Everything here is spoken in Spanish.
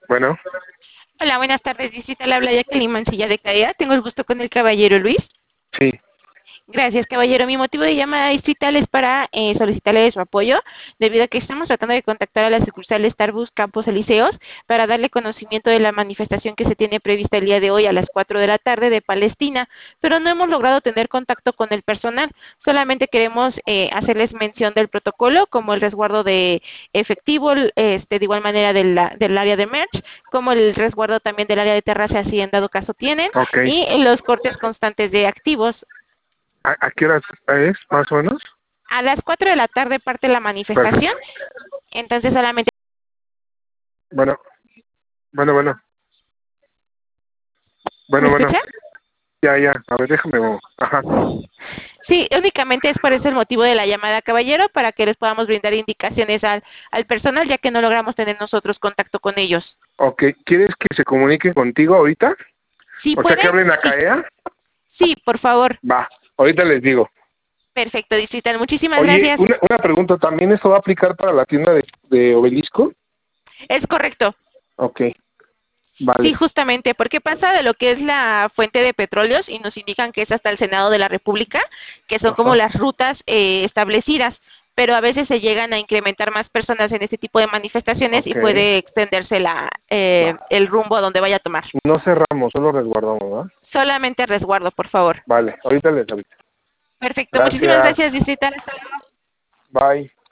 Bueno, Hola, buenas tardes. Distrital habla Jacqueline Mancilla de Cadena. Tengo el gusto con el caballero Luis. sí. Gracias, caballero. Mi motivo de llamada distrital es para solicitarle su apoyo, debido a que estamos tratando de contactar a la sucursal Starbucks Campos Elíseos para darle conocimiento de la manifestación que se tiene prevista el día de hoy a las 4 de la tarde de Palestina, pero no hemos logrado tener contacto con el personal. Solamente queremos hacerles mención del protocolo, como el resguardo de efectivo, de igual manera del área de merch, como el resguardo también del área de terraza, si en dado caso tienen, Ok. y los cortes constantes de activos. ¿A qué hora es, más o menos? A las 4 de la tarde parte la Perfecto. manifestación, entonces solamente... Bueno, bueno, bueno, ¿Me bueno, bueno. escucha? Ya. A ver, déjame. Ajá. Sí, únicamente es por eso el motivo de la llamada, caballero, para que les podamos brindar indicaciones al personal, ya que no logramos tener nosotros contacto con ellos. Ok, ¿quieres que se comuniquen contigo ahorita? ¿Sí O sea, que pueden? hablen a Sí. CAEA. Sí, por favor. Va, ahorita les digo. Perfecto, Distrital. Muchísimas Oye, gracias. una pregunta, ¿también eso va a aplicar para la tienda de Obelisco? Es correcto. Ok, Sí, vale. justamente, porque pasa de lo que es la fuente de petróleos y nos indican que es hasta el Senado de la República, que son como Ajá. las rutas establecidas, pero a veces se llegan a incrementar más personas en este tipo de manifestaciones y Ok, puede extenderse va. el rumbo a donde vaya a tomar. No cerramos, solo resguardamos, ¿verdad? Solamente resguardo, por favor. Vale, ahorita les aviso. Perfecto, muchísimas Gracias. gracias, Distrital. Hasta luego. Bye.